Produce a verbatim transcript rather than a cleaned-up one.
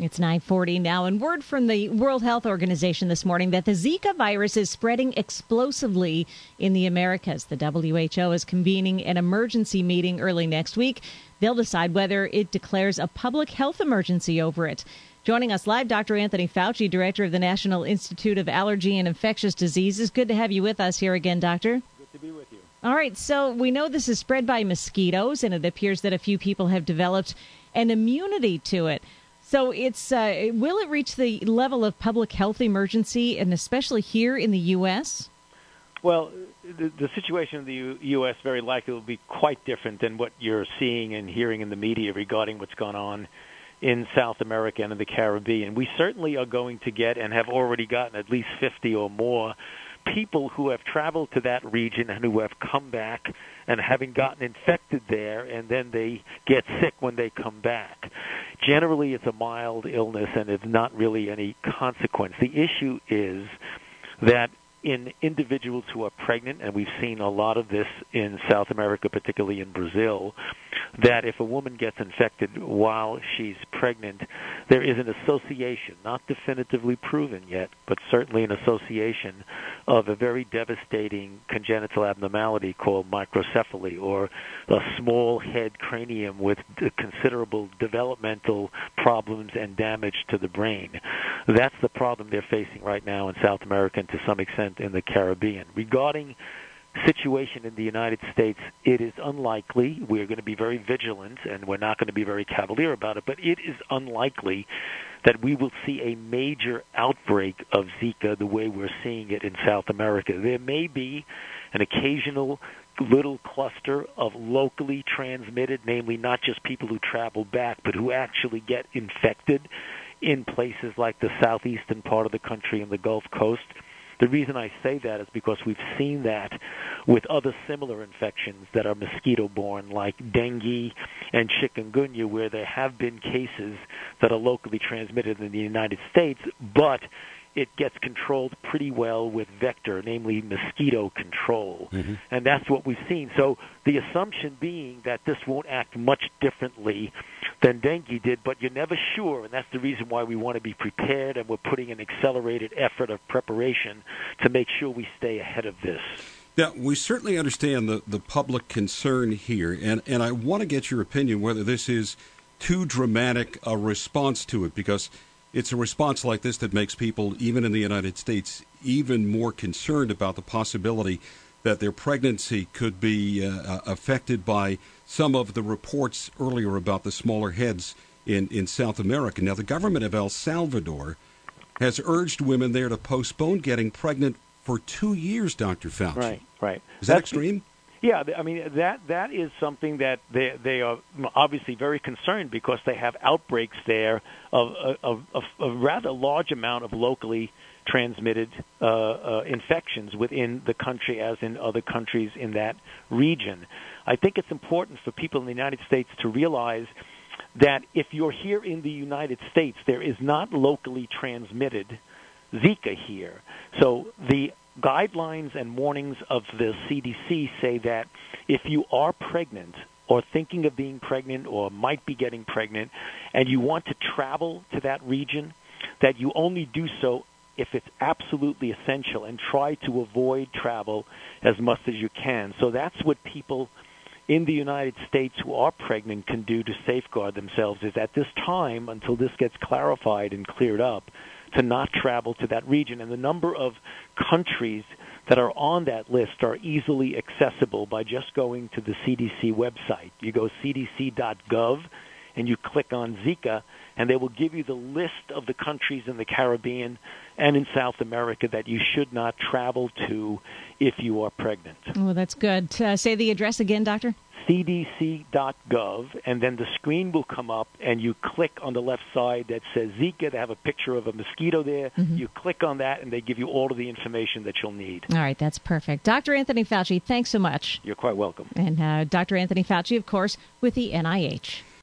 It's nine forty now, and word from the World Health Organization this morning that the Zika virus is spreading explosively in the Americas. The W H O is convening an emergency meeting early next week. They'll decide whether it declares a public health emergency over it. Joining us live, Doctor Anthony Fauci, director of the National Institute of Allergy and Infectious Diseases. Good to have you with us here again, Doctor. Good to be with you. All right, so we know this is spread by mosquitoes, and it appears that a few people have developed an immunity to it. So it's uh, will it reach the level of public health emergency, and especially here in the U S? Well, the, the situation in the U- U.S. very likely will be quite different than what you're seeing and hearing in the media regarding what's gone on in South America and in the Caribbean. We certainly are going to get and have already gotten at least fifty or more people who have traveled to that region and who have come back and having gotten infected there, and then they get sick when they come back. Generally, it's a mild illness and it's not really any consequence. The issue is that in individuals who are pregnant, and we've seen a lot of this in South America, particularly in Brazil, that if a woman gets infected while she's pregnant, there is an association, not definitively proven yet, but certainly an association of a very devastating congenital abnormality called microcephaly, or a small head cranium with considerable developmental problems and damage to the brain. That's the problem they're facing right now in South America and to some extent in the Caribbean. Regarding situation in the United States, it is unlikely. We're going to be very vigilant, and we're not going to be very cavalier about it, but it is unlikely that we will see a major outbreak of Zika the way we're seeing it in South America. There may be an occasional little cluster of locally transmitted, namely not just people who travel back, but who actually get infected in places like the southeastern part of the country and the Gulf Coast. The reason I say that is because we've seen that with other similar infections that are mosquito-borne, like dengue and chikungunya, where there have been cases that are locally transmitted in the United States, but it gets controlled pretty well with vector, namely mosquito control. Mm-hmm. And that's what we've seen. So the assumption being that this won't act much differently than dengue did, but you're never sure, and that's the reason why we want to be prepared, and we're putting an accelerated effort of preparation to make sure we stay ahead of this. Now, we certainly understand the, the public concern here, and, and I want to get your opinion whether this is too dramatic a response to it, because it's a response like this that makes people, even in the United States, even more concerned about the possibility that their pregnancy could be uh, affected by some of the reports earlier about the smaller heads in, in South America. Now, the government of El Salvador has urged women there to postpone getting pregnant for two years, Doctor Fauci. Right, right. Is that That's, extreme? Yeah, I mean, that that is something that they they are obviously very concerned because they have outbreaks there of, of, of a rather large amount of locally transmitted uh, uh, infections within the country, as in other countries in that region. I think it's important for people in the United States to realize that if you're here in the United States, there is not locally transmitted Zika here. So the guidelines and warnings of the C D C say that if you are pregnant or thinking of being pregnant or might be getting pregnant and you want to travel to that region, that you only do so if it's absolutely essential, and try to avoid travel as much as you can. So that's what people in the United States who are pregnant can do to safeguard themselves, is at this time, until this gets clarified and cleared up, to not travel to that region. And the number of countries that are on that list are easily accessible by just going to the C D C website. You go c d c dot gov and you click on Zika, and they will give you the list of the countries in the Caribbean and in South America that you should not travel to if you are pregnant. Well, that's good. Uh, say the address again, Doctor. c d c dot gov, and then the screen will come up, and you click on the left side that says Zika. They have a picture of a mosquito there. Mm-hmm. You click on that, and they give you all of the information that you'll need. All right, that's perfect. Doctor Anthony Fauci, thanks so much. You're quite welcome. And uh, Doctor Anthony Fauci, of course, with the N I H.